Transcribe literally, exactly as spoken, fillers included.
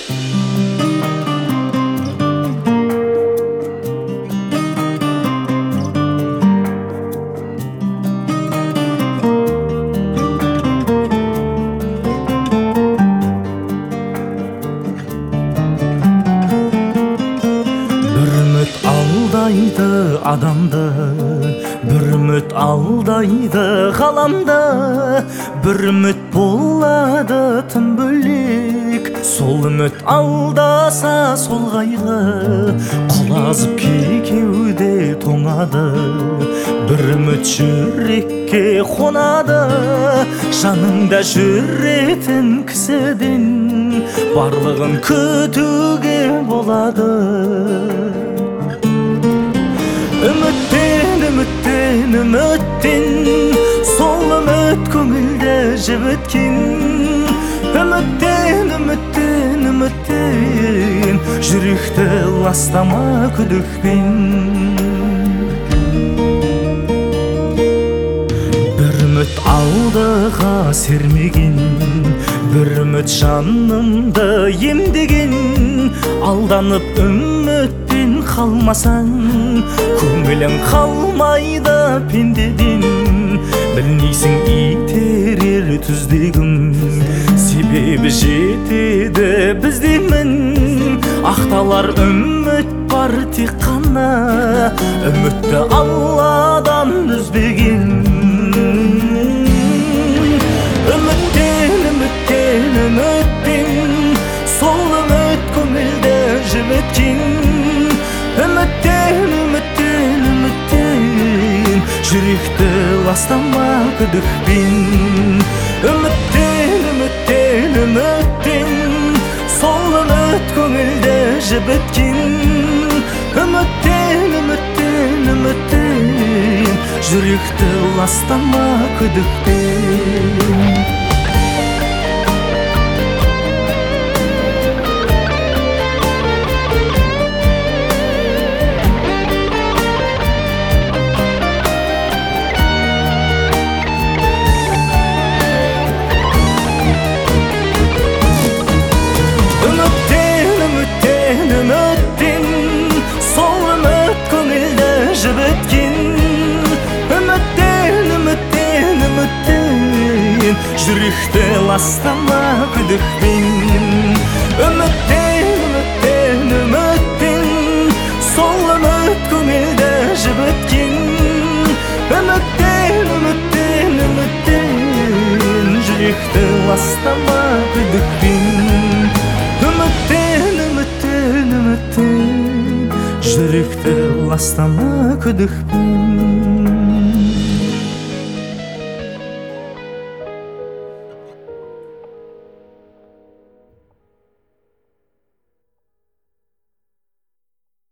Алдайды адамды, бір үміт алдайды ғаламда. Бір үміт болады тым бөлек, сол үміт алдаса сол қайғы. Құлазып кеудеде тоңады, бір үміт жүрекке қонады. Жаныңда жүретін кісіден барлығын күтуге болады. Үміттен, үміттен, үміттен, сол үміт көңілді жібіткен. Үміттен, үміттен, үміттен, жүректі ластама күдікпен. Бір үміт алдыға сермеген, бір үміт жанымды емдеген. Алданып үмітпен қалмасаң, көңілің қалмайды пендеден. Білмейсің итерер түздегім, себебі жетеді біздемін. Ақталар үміт бар тек қана, үмітті Алладан үзбеген. Үміттен, үміттен, үміттен, сол үміт көңілді жібіткен. Үміттен, үміттен, үміттен, жүректі ластама күдікпен. Үміттен, үміттен, үміттен, сол үміт көңілді жібіткен. Үміттен, үміттен, үміттен, жүректі ластама күдікпен. Жүректі ластама күдікпен. Үміттен, үміттен, үміттен, сол үміт көңілді жібіткен. Үміттен, үміттен, үміттен, жүректі ластама күдікпен. Үміттен, үміттен, үміттен, жүректі ластама күдікпен.